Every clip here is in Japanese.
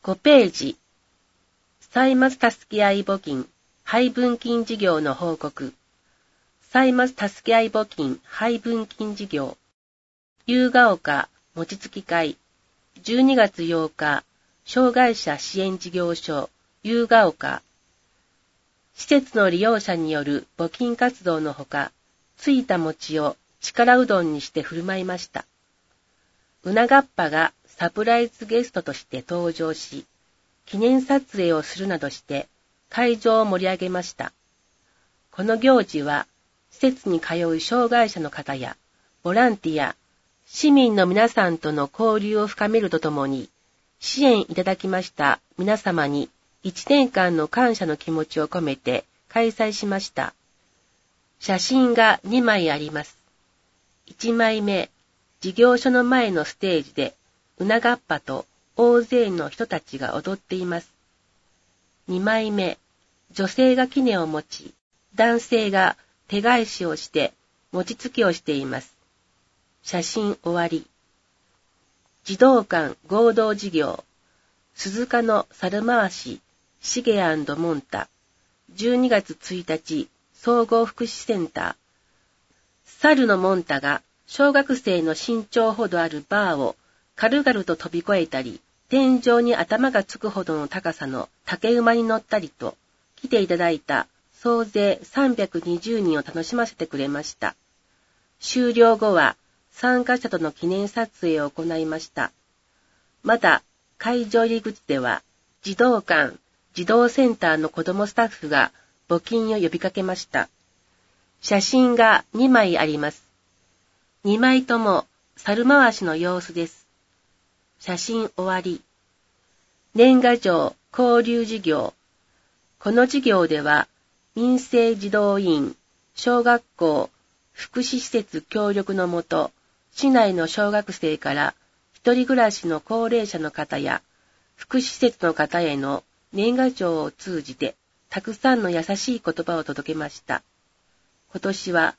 5ページ、歳末助け合い募金配分金事業の報告。歳末助け合い募金配分金事業。夕ヶ丘餅つき会。12月8日、障害者支援事業所夕ヶ丘。施設の利用者による募金活動のほか、ついた餅を力うどんにして振る舞いました。うながっぱがサプライズゲストとして登場し、記念撮影をするなどして会場を盛り上げました。この行事は、施設に通う障害者の方や、ボランティア、市民の皆さんとの交流を深めるとともに、支援いただきました皆様に1年間の感謝の気持ちを込めて開催しました。写真が2枚あります。1枚目、事業所の前のステージで、うながっぱと大勢の人たちが踊っています。2枚目、女性が杵を持ち、男性が手返しをして餅つきをしています。写真終わり。児童館合同事業、鈴鹿の猿回し、シゲ&モンタ、12月1日、総合福祉センター。猿のモンタが小学生の身長ほどあるバーを軽々と飛び越えたり、天井に頭がつくほどの高さの竹馬に乗ったりと、来ていただいた総勢320人を楽しませてくれました。終了後は参加者との記念撮影を行いました。また、会場入り口では、児童館、児童センターの子どもスタッフが募金を呼びかけました。写真が2枚あります。2枚とも猿回しの様子です。写真終わり。年賀状交流事業。この事業では、民生児童院、小学校、福祉施設協力のもと、市内の小学生から一人暮らしの高齢者の方や、福祉施設の方への年賀状を通じて、たくさんの優しい言葉を届けました。今年は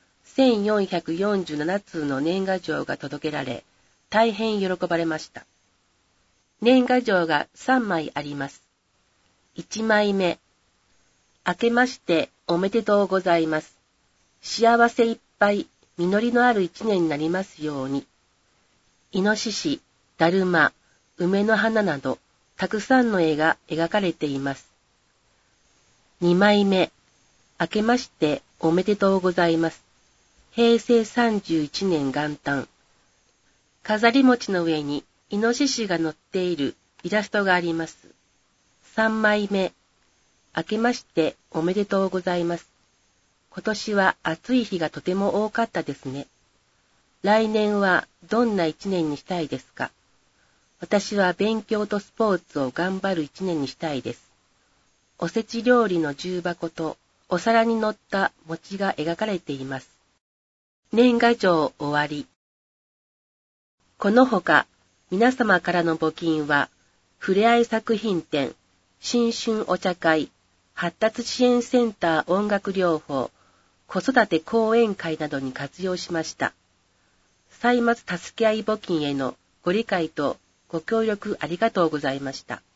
1447通の年賀状が届けられ、大変喜ばれました。年賀状が3枚あります。1枚目。明けましておめでとうございます。幸せいっぱい、実りのある一年になりますように。イノシシ、だるま、梅の花など、たくさんの絵が描かれています。2枚目。明けましておめでとうございます。平成31年元旦。飾り餅の上にイノシシが乗っているイラストがあります。3枚目。明けましておめでとうございます。今年は暑い日がとても多かったですね。来年はどんな一年にしたいですか？私は勉強とスポーツを頑張る一年にしたいです。おせち料理の重箱とお皿に乗った餅が描かれています。年賀状終わり。このほか、皆様からの募金は、ふれあい作品展、新春お茶会、発達支援センター音楽療法、子育て講演会などに活用しました。歳末助け合い募金へのご理解とご協力ありがとうございました。